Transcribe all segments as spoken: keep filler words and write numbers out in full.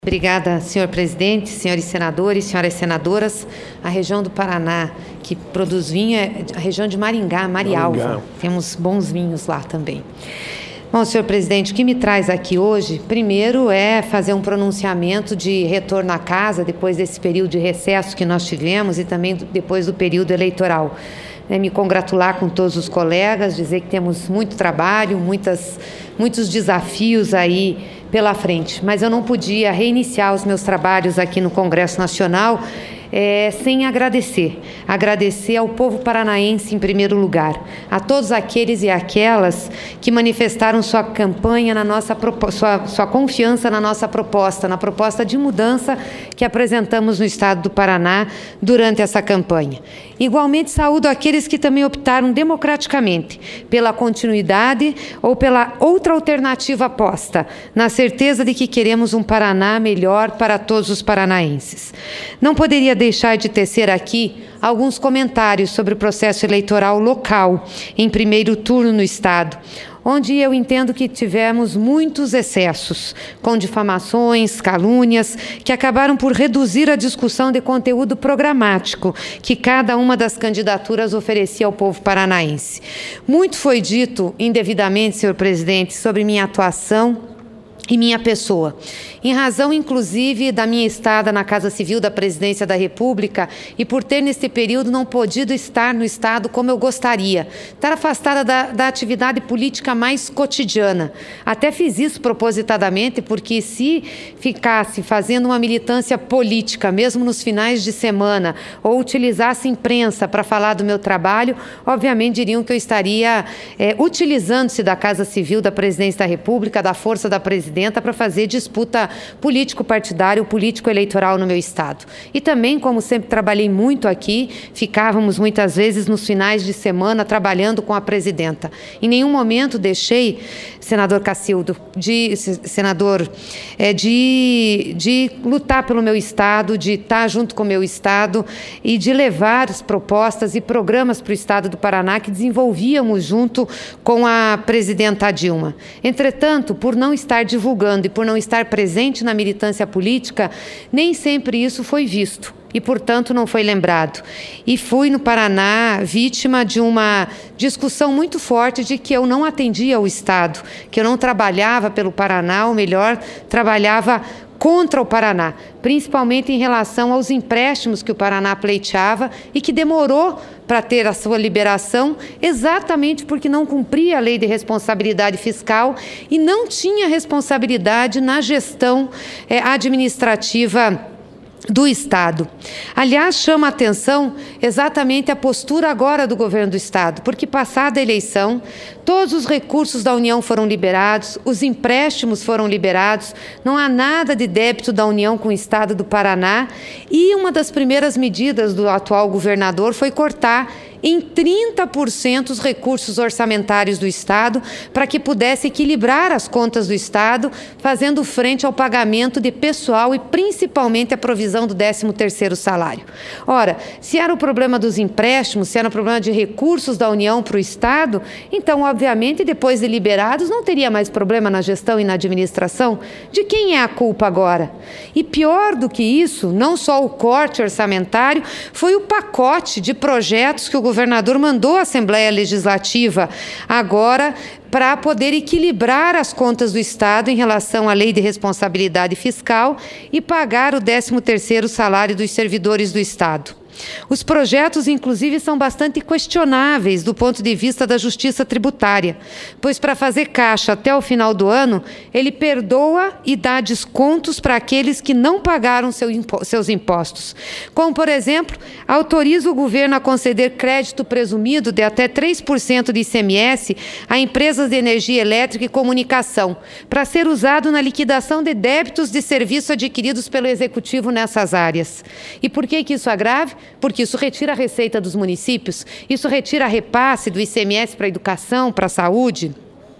Obrigada, senhor presidente, senhores senadores, senhoras senadoras. A região do Paraná que produz vinho é a região de Maringá, Marialva. Maringá. Temos bons vinhos lá também. Bom, senhor presidente, o que me traz aqui hoje, primeiro é fazer um pronunciamento de retorno à casa depois desse período de recesso que nós tivemos e também depois do período eleitoral. É, me congratular com todos os colegas, dizer que temos muito trabalho, muitas, muitos desafios aí pela frente, mas eu não podia reiniciar os meus trabalhos aqui no Congresso Nacional É, sem agradecer, agradecer ao povo paranaense em primeiro lugar, a todos aqueles e aquelas que manifestaram sua campanha, na nossa, sua, sua confiança na nossa proposta, na proposta de mudança que apresentamos no estado do Paraná durante essa campanha. Igualmente saúdo aqueles que também optaram democraticamente pela continuidade ou pela outra alternativa posta, na certeza de que queremos um Paraná melhor para todos os paranaenses. Não poderia deixar de tecer aqui alguns comentários sobre o processo eleitoral local, em primeiro turno no estado, onde eu entendo que tivemos muitos excessos, com difamações, calúnias, que acabaram por reduzir a discussão de conteúdo programático que cada uma das candidaturas oferecia ao povo paranaense. Muito foi dito indevidamente, senhor presidente, sobre minha atuação e minha pessoa, em razão, inclusive, da minha estada na Casa Civil da Presidência da República e por ter, neste período, não podido estar no Estado como eu gostaria, estar afastada da, da atividade política mais cotidiana. Até fiz isso propositadamente, porque se ficasse fazendo uma militância política, mesmo nos finais de semana, ou utilizasse imprensa para falar do meu trabalho, obviamente diriam que eu estaria é, utilizando-se da Casa Civil da Presidência da República, da força da presidência, para fazer disputa político-partidário, político-eleitoral no meu estado. E também, como sempre trabalhei muito aqui, ficávamos muitas vezes nos finais de semana trabalhando com a presidenta. Em nenhum momento deixei, senador Cacildo, de, senador, é, de, de lutar pelo meu estado, de estar junto com o meu estado e de levar as propostas e programas para o estado do Paraná que desenvolvíamos junto com a presidenta Dilma. Entretanto, por não estar divulgando e por não estar presente na militância política, nem sempre isso foi visto e, portanto, não foi lembrado. E fui no Paraná vítima de uma discussão muito forte de que eu não atendia ao Estado, que eu não trabalhava pelo Paraná, ou melhor, trabalhava contra o Paraná, principalmente em relação aos empréstimos que o Paraná pleiteava e que demorou para ter a sua liberação, exatamente porque não cumpria a lei de responsabilidade fiscal e não tinha responsabilidade na gestão é, administrativa do Estado. Aliás, chama a atenção exatamente a postura agora do governo do Estado, porque passada a eleição, todos os recursos da União foram liberados, os empréstimos foram liberados, não há nada de débito da União com o Estado do Paraná e uma das primeiras medidas do atual governador foi cortar em trinta por cento os recursos orçamentários do Estado para que pudesse equilibrar as contas do Estado, fazendo frente ao pagamento de pessoal e principalmente a provisão do décimo terceiro salário. Ora, se era o problema dos empréstimos, se era o problema de recursos da União para o Estado, então, obviamente, depois de liberados, não teria mais problema na gestão e na administração. De quem é a culpa agora? E pior do que isso, não só o corte orçamentário, foi o pacote de projetos que o O governador mandou à Assembleia Legislativa agora para poder equilibrar as contas do Estado em relação à lei de responsabilidade fiscal e pagar o décimo terceiro salário dos servidores do Estado. Os projetos, inclusive, são bastante questionáveis do ponto de vista da justiça tributária, pois para fazer caixa até o final do ano, ele perdoa e dá descontos para aqueles que não pagaram seu impo- seus impostos. Como, por exemplo, autoriza o governo a conceder crédito presumido de até três por cento de I C M S a empresas de energia elétrica e comunicação, para ser usado na liquidação de débitos de serviço adquiridos pelo Executivo nessas áreas. E por que que isso é grave? Porque isso retira a receita dos municípios, isso retira a repasse do I C M S para a educação, para a saúde.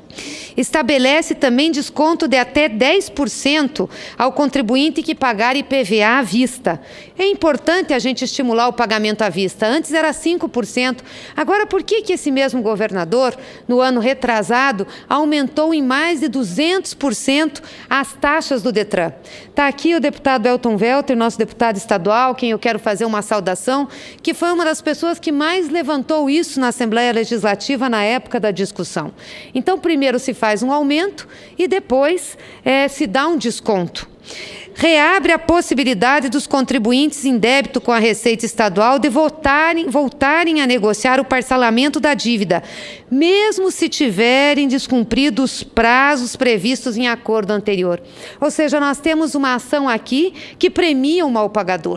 estabelece também desconto de até dez por cento ao contribuinte que pagar I P V A à vista. É importante a gente estimular o pagamento à vista. Antes era cinco por cento. Agora, por que que esse mesmo governador, no ano retrasado, aumentou em mais de duzentos por cento as taxas do Detran? Está aqui o deputado Elton Welter, nosso deputado estadual, quem eu quero fazer uma saudação, que foi uma das pessoas que mais levantou isso na Assembleia Legislativa na época da discussão. Então, primeiro se faz um aumento e depois é, se dá um desconto. Reabre a possibilidade dos contribuintes em débito com a Receita Estadual de voltarem, voltarem a negociar o parcelamento da dívida, mesmo se tiverem descumprido os prazos previstos em acordo anterior. Ou seja, nós temos uma ação aqui que premia o mal pagador.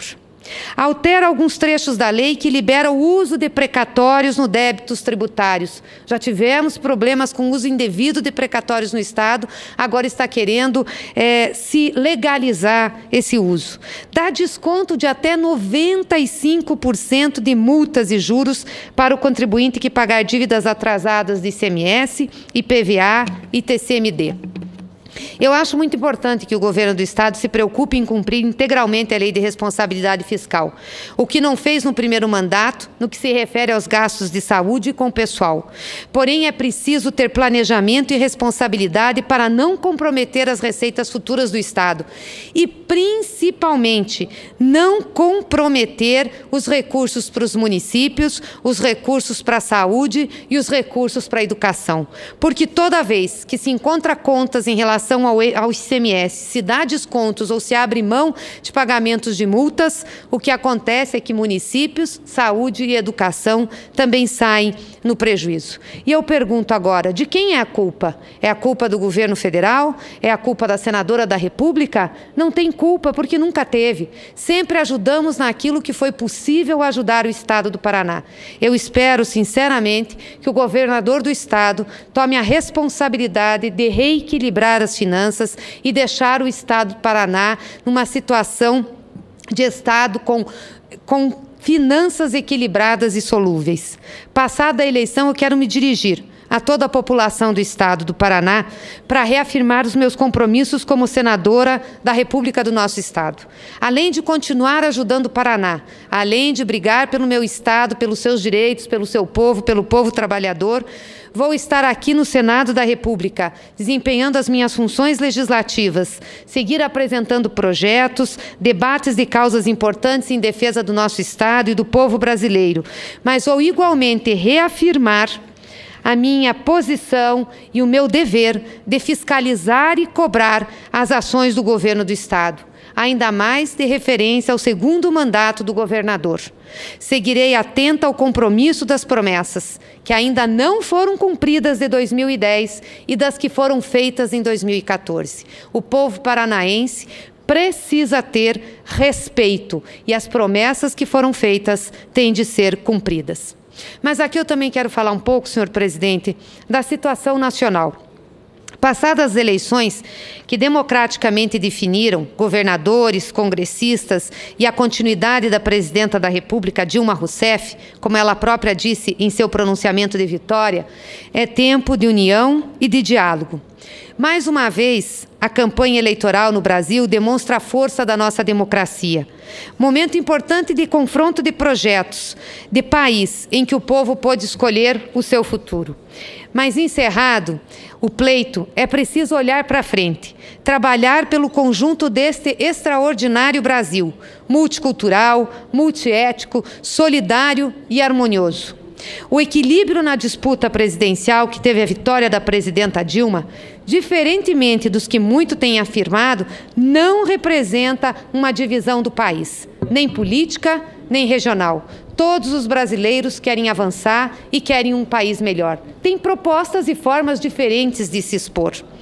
Altera alguns trechos da lei que libera o uso de precatórios no débitos tributários. Já tivemos problemas com o uso indevido de precatórios no Estado, agora está querendo é, se legalizar esse uso. Dá desconto de até noventa e cinco por cento de multas e juros para o contribuinte que pagar dívidas atrasadas de I C M S, I P V A e T C M D. Eu acho muito importante que o governo do Estado se preocupe em cumprir integralmente a lei de responsabilidade fiscal, o que não fez no primeiro mandato, no que se refere aos gastos de saúde com o pessoal. Porém, é preciso ter planejamento e responsabilidade para não comprometer as receitas futuras do Estado e, principalmente, não comprometer os recursos para os municípios, os recursos para a saúde e os recursos para a educação. Porque toda vez que se encontra contas em relação Ao, ao I C M S, se dá descontos ou se abre mão de pagamentos de multas, o que acontece é que municípios, saúde e educação também saem no prejuízo. E eu pergunto agora, de quem é a culpa? É a culpa do governo federal? É a culpa da senadora da República? Não tem culpa, porque nunca teve. Sempre ajudamos naquilo que foi possível ajudar o Estado do Paraná. Eu espero, sinceramente, que o governador do Estado tome a responsabilidade de reequilibrar as finanças e deixar o Estado do Paraná numa situação de Estado com, com finanças equilibradas e solúveis. Passada a eleição, eu quero me dirigir a toda a população do Estado do Paraná para reafirmar os meus compromissos como senadora da República do nosso Estado. Além de continuar ajudando o Paraná, além de brigar pelo meu Estado, pelos seus direitos, pelo seu povo, pelo povo trabalhador, vou estar aqui no Senado da República, desempenhando as minhas funções legislativas, seguir apresentando projetos, debates de causas importantes em defesa do nosso Estado e do povo brasileiro, mas vou igualmente reafirmar a minha posição e o meu dever de fiscalizar e cobrar as ações do governo do Estado, ainda mais de referência ao segundo mandato do governador. Seguirei atenta ao compromisso das promessas, que ainda não foram cumpridas de dois mil e dez e das que foram feitas em dois mil e quatorze. O povo paranaense precisa ter respeito e as promessas que foram feitas têm de ser cumpridas. Mas aqui eu também quero falar um pouco, senhor presidente, da situação nacional. Passadas as eleições que democraticamente definiram governadores, congressistas e a continuidade da presidenta da República, Dilma Rousseff, como ela própria disse em seu pronunciamento de vitória, é tempo de união e de diálogo. Mais uma vez, a campanha eleitoral no Brasil demonstra a força da nossa democracia. Momento importante de confronto de projetos, de país em que o povo pôde escolher o seu futuro. Mas, encerrado o pleito, é preciso olhar para frente, trabalhar pelo conjunto deste extraordinário Brasil, multicultural, multiétnico, solidário e harmonioso. O equilíbrio na disputa presidencial que teve a vitória da presidenta Dilma, diferentemente dos que muito têm afirmado, não representa uma divisão do país, nem política, nem regional. Todos os brasileiros querem avançar e querem um país melhor. Tem propostas e formas diferentes de se expor.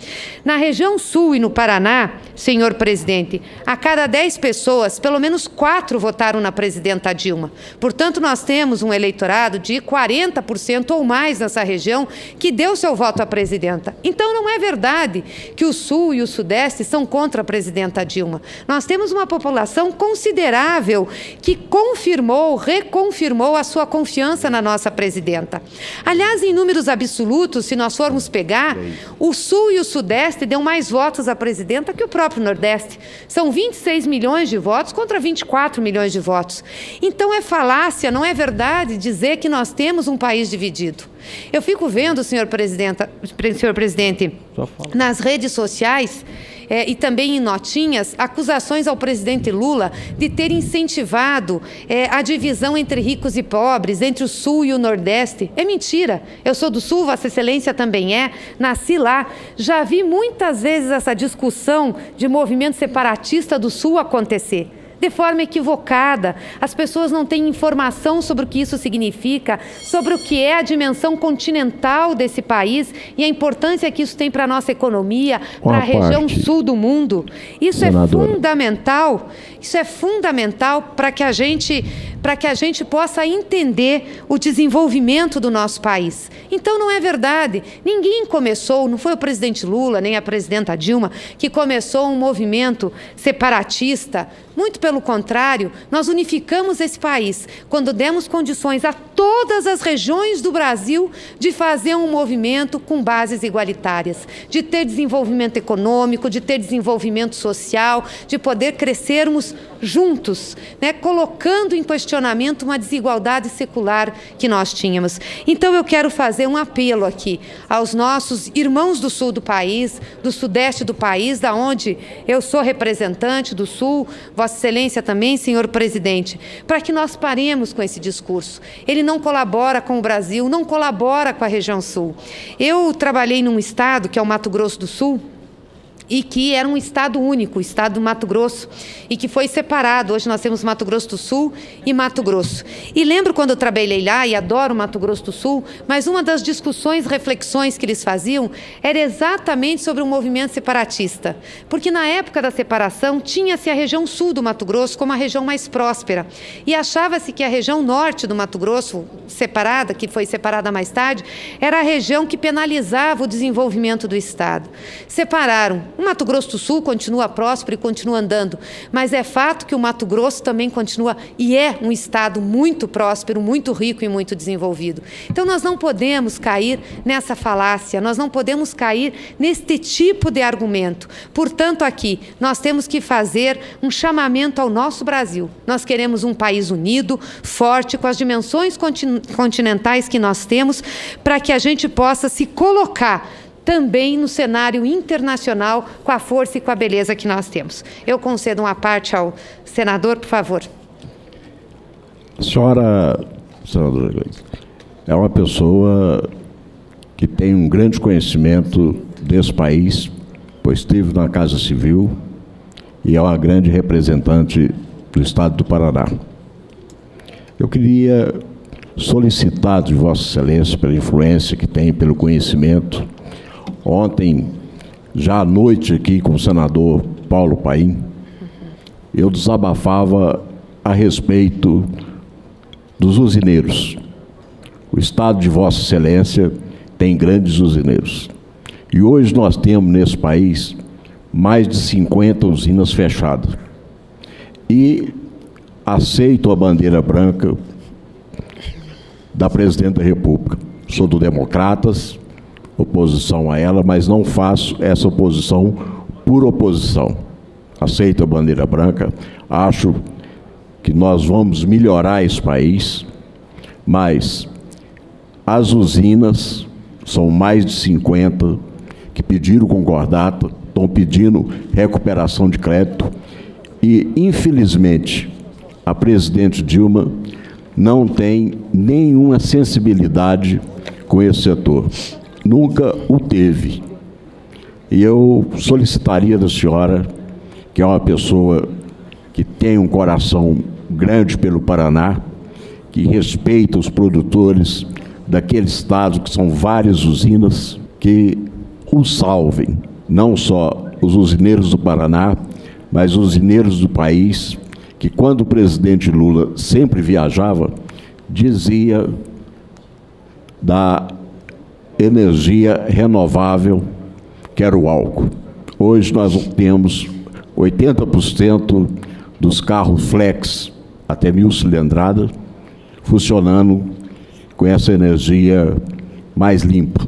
Na região sul e no Paraná, senhor presidente, a cada dez pessoas, pelo menos quatro votaram na presidenta Dilma. Portanto, nós temos um eleitorado de quarenta por cento ou mais nessa região que deu seu voto à presidenta. Então, não é verdade que o sul e o sudeste são contra a presidenta Dilma. Nós temos uma população considerável que confirmou, reconfirmou a sua confiança na nossa presidenta. Aliás, em números absolutos, se nós formos pegar, o sul e o sudeste dão mais votos à presidenta que o próprio Nordeste. São vinte e seis milhões de votos contra vinte e quatro milhões de votos. Então é falácia, não é verdade dizer que nós temos um país dividido. Eu fico vendo, senhor presidente, senhor presidente, nas redes sociais é, e também em notinhas, acusações ao presidente Lula de ter incentivado é, a divisão entre ricos e pobres, entre o Sul e o Nordeste. É mentira. Eu sou do Sul, Vossa Excelência também é, nasci lá. Já vi muitas vezes essa discussão de movimento separatista do Sul acontecer de forma equivocada. As pessoas não têm informação sobre o que isso significa, sobre o que é a dimensão continental desse país e a importância que isso tem para a nossa economia, para a região sul do mundo. Isso Senadora. é fundamental, isso é fundamental para que a gente, para que a gente possa entender o desenvolvimento do nosso país. Então não é verdade, ninguém começou, não foi o presidente Lula, nem a presidenta Dilma, que começou um movimento separatista. Muito pelo contrário, nós unificamos esse país quando demos condições a todas as regiões do Brasil de fazer um movimento com bases igualitárias, de ter desenvolvimento econômico, de ter desenvolvimento social, de poder crescermos juntos, né, colocando em questionamento uma desigualdade secular que nós tínhamos. Então eu quero fazer um apelo aqui aos nossos irmãos do sul do país, do sudeste do país, da onde eu sou representante do sul, Vossa Excelência também, senhor presidente, para que nós paremos com esse discurso. Ele não colabora com o Brasil, não colabora com a região sul. Eu trabalhei num estado, que é o Mato Grosso do Sul, e que era um estado único, o estado do Mato Grosso, e que foi separado. Hoje nós temos Mato Grosso do Sul e Mato Grosso. E lembro quando eu trabalhei lá, e adoro Mato Grosso do Sul, mas uma das discussões, reflexões que eles faziam era exatamente sobre o movimento separatista. Porque na época da separação, tinha-se a região sul do Mato Grosso como a região mais próspera. E achava-se que a região norte do Mato Grosso, separada, que foi separada mais tarde, era a região que penalizava o desenvolvimento do estado. Separaram. O Mato Grosso do Sul continua próspero e continua andando, mas é fato que o Mato Grosso também continua e é um estado muito próspero, muito rico e muito desenvolvido. Então nós não podemos cair nessa falácia, nós não podemos cair neste tipo de argumento. Portanto, aqui nós temos que fazer um chamamento ao nosso Brasil. Nós queremos um país unido, forte, com as dimensões continentais que nós temos, para que a gente possa se colocar também no cenário internacional com a força e com a beleza que nós temos. Eu concedo uma parte ao senador, por favor. A senhora, senadora Gleice, é uma pessoa que tem um grande conhecimento desse país, pois esteve na Casa Civil e é uma grande representante do Estado do Paraná. Eu queria solicitar de Vossa Excelência, pela influência que tem, pelo conhecimento. Ontem, já à noite aqui com o senador Paulo Paim, eu desabafava a respeito dos usineiros. O Estado de Vossa Excelência tem grandes usineiros. E hoje nós temos nesse país mais de cinquenta usinas fechadas. E aceito a bandeira branca da Presidente da República. Sou do Democratas, oposição a ela, mas não faço essa oposição por oposição. Aceito a bandeira branca, acho que nós vamos melhorar esse país, mas as usinas, são mais de cinquenta, que pediram concordata, estão pedindo recuperação de crédito, e, infelizmente, a presidente Dilma não tem nenhuma sensibilidade com esse setor. Nunca o teve. E eu solicitaria da senhora, que é uma pessoa que tem um coração grande pelo Paraná, que respeita os produtores daquele estado, que são várias usinas, que o salvem. não só os usineiros do Paraná, mas os usineiros do país, que quando o presidente Lula sempre viajava, dizia da energia renovável, que era o álcool. Hoje nós temos oitenta por cento dos carros flex, até mil cilindradas, funcionando com essa energia mais limpa.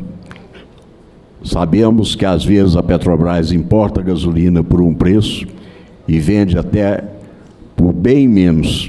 Sabemos que, às vezes, a Petrobras importa gasolina por um preço e vende até por bem menos.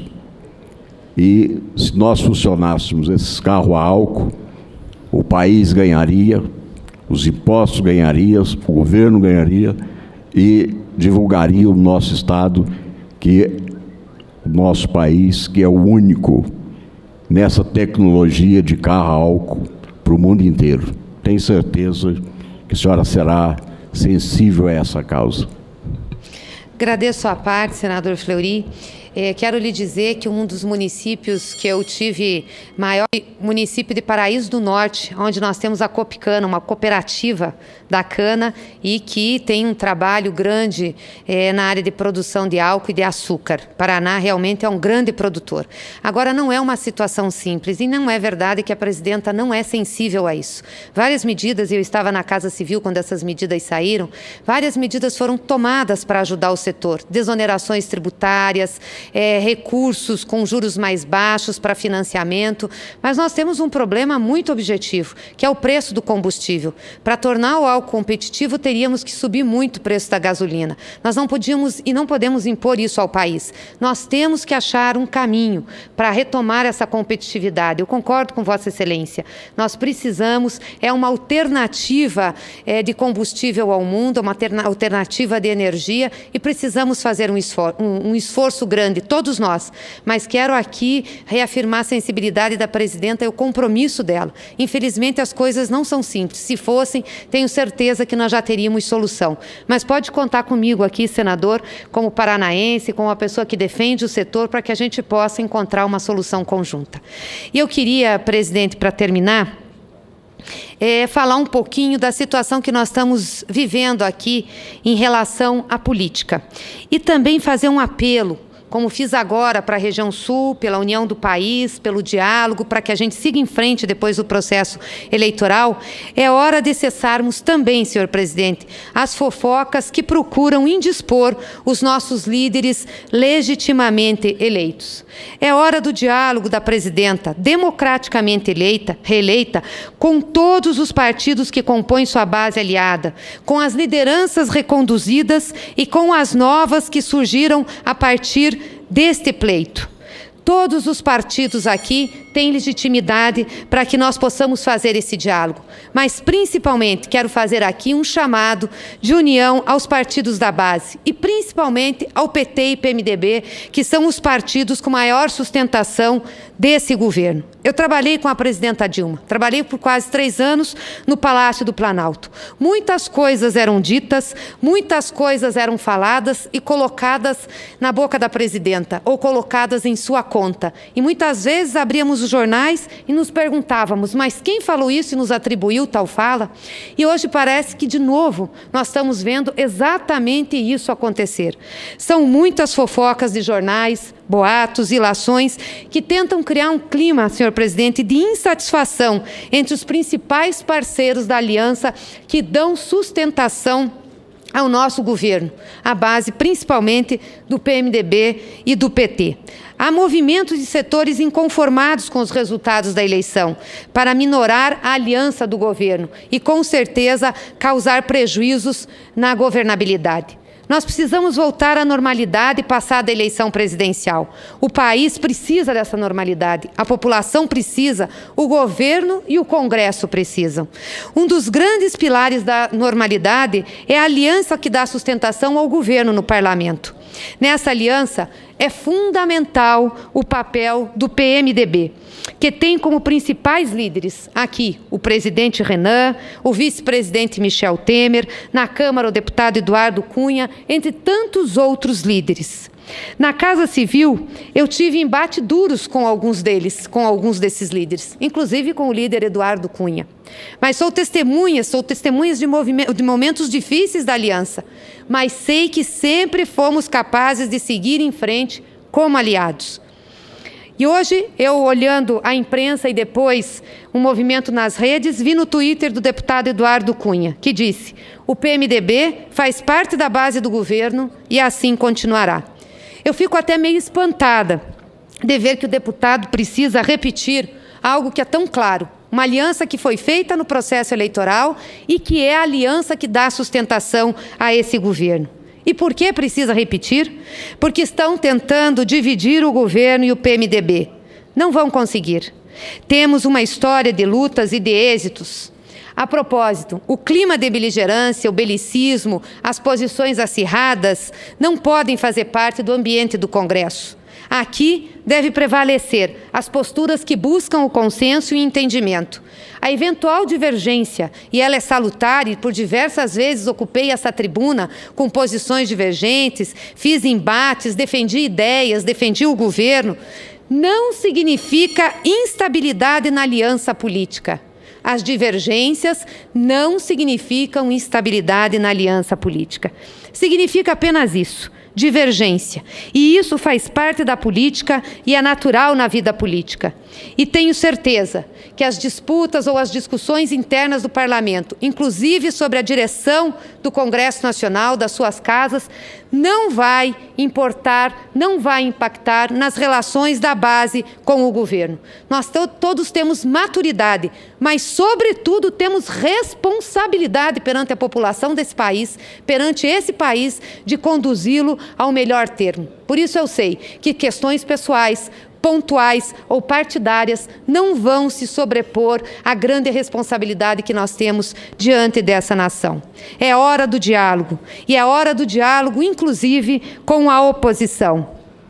E, se nós funcionássemos esses carros a álcool, o país ganharia, os impostos ganhariam, o governo ganharia e divulgaria o nosso Estado, que o nosso país, que é o único nessa tecnologia de carro a álcool para o mundo inteiro. Tenho certeza que a senhora será sensível a essa causa. Agradeço a parte, senador Fleury. É, quero lhe dizer que um dos municípios que eu tive, maior município de Paraíso do Norte, onde nós temos a Copicana, uma cooperativa da cana, e que tem um trabalho grande é, na área de produção de álcool e de açúcar. Paraná realmente é um grande produtor. Agora, não é uma situação simples, e não é verdade que a presidenta não é sensível a isso. Várias medidas, eu estava na Casa Civil quando essas medidas saíram, várias medidas foram tomadas para ajudar o setor, desonerações tributárias, É, recursos com juros mais baixos para financiamento, mas nós temos um problema muito objetivo, que é o preço do combustível. Para tornar o álcool competitivo, teríamos que subir muito o preço da gasolina. Nós não podíamos e não podemos impor isso ao país. Nós temos que achar um caminho para retomar essa competitividade. Eu concordo com Vossa Excelência. Nós precisamos, é uma alternativa é, de combustível ao mundo, uma alternativa de energia, e precisamos fazer um esforço, um, um esforço grande, todos nós, mas quero aqui reafirmar a sensibilidade da presidenta e o compromisso dela. Infelizmente, as coisas não são simples. Se fossem, tenho certeza que nós já teríamos solução. Mas pode contar comigo aqui, senador, como paranaense, como uma pessoa que defende o setor, para que a gente possa encontrar uma solução conjunta. E eu queria, presidente, para terminar, É, falar um pouquinho da situação que nós estamos vivendo aqui em relação à política. E também fazer um apelo, como fiz agora para a região sul, pela união do país, pelo diálogo, para que a gente siga em frente depois do processo eleitoral. É hora de cessarmos também, senhor presidente, as fofocas que procuram indispor os nossos líderes legitimamente eleitos. É hora do diálogo da presidenta, democraticamente eleita, reeleita, com todos os partidos que compõem sua base aliada, com as lideranças reconduzidas e com as novas que surgiram a partir deste pleito. Todos os partidos aqui têm legitimidade para que nós possamos fazer esse diálogo, mas principalmente quero fazer aqui um chamado de união aos partidos da base e principalmente ao P T e P M D B, que são os partidos com maior sustentação desse governo. Eu trabalhei com a presidenta Dilma, trabalhei por quase três anos no Palácio do Planalto. Muitas coisas eram ditas, muitas coisas eram faladas e colocadas na boca da presidenta ou colocadas em sua conta. E muitas vezes abríamos os jornais e nos perguntávamos, mas quem falou isso e nos atribuiu tal fala? E hoje parece que, de novo, nós estamos vendo exatamente isso acontecer. São muitas fofocas de jornais, boatos, ilações, que tentam criar um clima, senhor presidente, de insatisfação entre os principais parceiros da aliança que dão sustentação ao nosso governo, à base principalmente do P M D B e do P T. Há movimentos de setores inconformados com os resultados da eleição para minorar a aliança do governo e, com certeza, causar prejuízos na governabilidade. Nós precisamos voltar à normalidade passada a eleição presidencial. O país precisa dessa normalidade, a população precisa, o governo e o Congresso precisam. Um dos grandes pilares da normalidade é a aliança que dá sustentação ao governo no parlamento. Nessa aliança, é fundamental o papel do P M D B, que tem como principais líderes aqui o presidente Renan, o vice-presidente Michel Temer, na Câmara o deputado Eduardo Cunha, entre tantos outros líderes. Na Casa Civil, eu tive embate duros com alguns deles, com alguns desses líderes, inclusive com o líder Eduardo Cunha. Mas sou testemunha, sou testemunha de, de momentos difíceis da aliança, mas sei que sempre fomos capazes de seguir em frente como aliados. E hoje, eu olhando a imprensa e depois um movimento nas redes, vi no Twitter do deputado Eduardo Cunha, que disse: o P M D B faz parte da base do governo e assim continuará. Eu fico até meio espantada de ver que o deputado precisa repetir algo que é tão claro, uma aliança que foi feita no processo eleitoral e que é a aliança que dá sustentação a esse governo. E por que precisa repetir? Porque estão tentando dividir o governo e o P M D B. Não vão conseguir. Temos uma história de lutas e de êxitos. A propósito, o clima de beligerância, o belicismo, as posições acirradas não podem fazer parte do ambiente do Congresso. Aqui deve prevalecer as posturas que buscam o consenso e o entendimento. A eventual divergência, e ela é salutar, e por diversas vezes ocupei essa tribuna com posições divergentes, fiz embates, defendi ideias, defendi o governo, não significa instabilidade na aliança política. As divergências não significam instabilidade na aliança política. Significa apenas isso: divergência. E isso faz parte da política e é natural na vida política. E tenho certeza que as disputas ou as discussões internas do Parlamento, inclusive sobre a direção do Congresso Nacional, das suas casas, não vai importar, não vai impactar nas relações da base com o governo. Nós to- todos temos maturidade, mas, sobretudo, temos responsabilidade perante a população desse país, perante esse país, de conduzi-lo ao melhor termo. Por isso eu sei que questões pessoais, pontuais ou partidárias não vão se sobrepor à grande responsabilidade que nós temos diante dessa nação. É hora do diálogo, e é hora do diálogo, inclusive, com a oposição.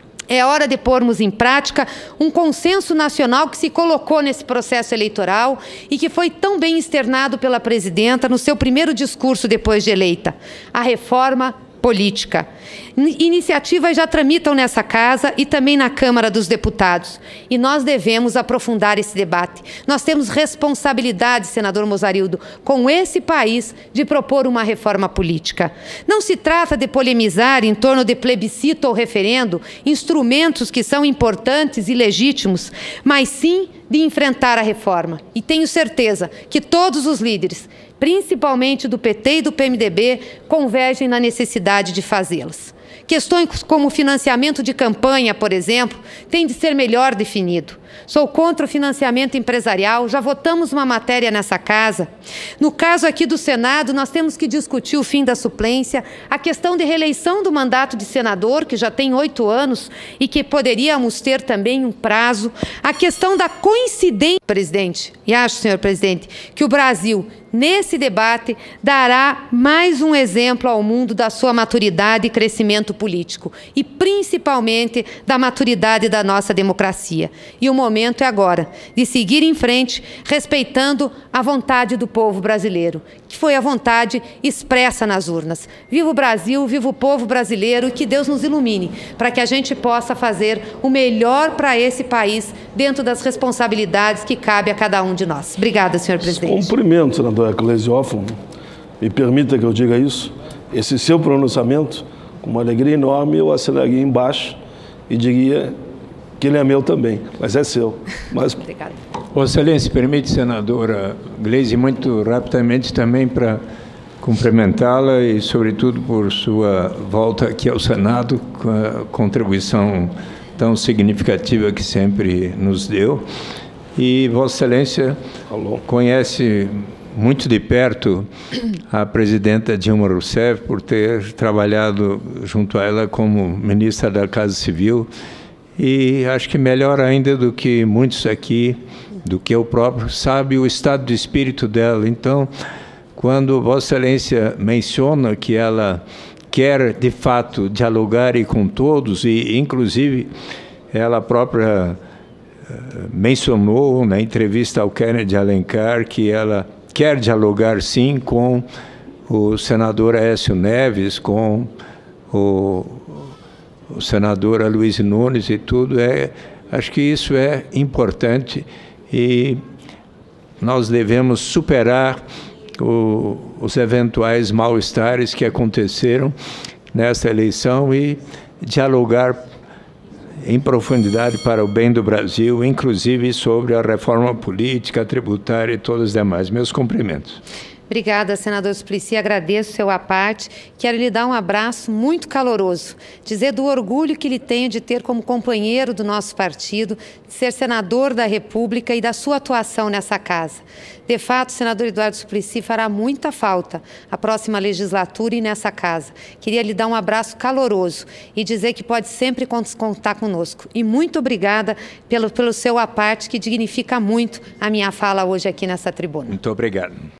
É hora de pormos em prática um consenso nacional que se colocou nesse processo eleitoral e que foi tão bem externado pela presidenta no seu primeiro discurso depois de eleita: a reforma política. Iniciativas já tramitam nessa casa e também na Câmara dos Deputados. E nós devemos aprofundar esse debate. Nós temos responsabilidade, senador Mozarildo, com esse país, de propor uma reforma política. Não se trata de polemizar em torno de plebiscito ou referendo, instrumentos que são importantes e legítimos, mas sim de enfrentar a reforma. E tenho certeza que todos os líderes, principalmente do P T e do P M D B, convergem na necessidade de fazê-las. Questões como o financiamento de campanha, por exemplo, têm de ser melhor definido. Sou contra o financiamento empresarial, já votamos uma matéria nessa casa. No caso aqui do Senado, nós temos que discutir o fim da suplência, a questão de reeleição do mandato de senador, que já tem oito anos e que poderíamos ter também um prazo, a questão da coincidência, presidente, e acho, senhor presidente, que o Brasil, nesse debate, dará mais um exemplo ao mundo da sua maturidade e crescimento político, e principalmente da maturidade da nossa democracia. E o momento é agora de seguir em frente, respeitando a vontade do povo brasileiro, que foi a vontade expressa nas urnas. Viva o Brasil, viva o povo brasileiro, e que Deus nos ilumine para que a gente possa fazer o melhor para esse país dentro das responsabilidades que cabe a cada um de nós. Obrigada, senhor presidente. Cumprimento, senador Eclesiófilo. Me permita que eu diga isso. Esse seu pronunciamento, com uma alegria enorme, eu assinaria embaixo e diria que ele é meu também, mas é seu. Mas... Obrigada. Vossa Excelência, permite, senadora Gleisi, muito rapidamente também para cumprimentá-la e, sobretudo, por sua volta aqui ao Senado, com a contribuição tão significativa que sempre nos deu. E Vossa Excelência Alô. conhece muito de perto a presidenta Dilma Rousseff, por ter trabalhado junto a ela como ministra da Casa Civil, e acho que melhor ainda do que muitos aqui, do que eu próprio, sabe o estado de espírito dela. Então, quando Vossa Excelência menciona que ela quer, de fato, dialogar e com todos, e inclusive ela própria mencionou na entrevista ao Kennedy Alencar que ela quer dialogar, sim, com o senador Aécio Neves, com o o senador Aloysio Nunes e tudo, é, acho que isso é importante e nós devemos superar o, os eventuais mal-estares que aconteceram nessa eleição e dialogar em profundidade para o bem do Brasil, inclusive sobre a reforma política, tributária e todos os demais. Meus cumprimentos. Obrigada, senador Suplicy. Agradeço seu à parte. Quero lhe dar um abraço muito caloroso, dizer do orgulho que lhe tenho de ter como companheiro do nosso partido, de ser senador da República e da sua atuação nessa casa. De fato, o senador Eduardo Suplicy fará muita falta à próxima legislatura e nessa casa. Queria lhe dar um abraço caloroso e dizer que pode sempre contar conosco. E muito obrigada pelo, pelo seu à parte, que dignifica muito a minha fala hoje aqui nessa tribuna. Muito obrigado.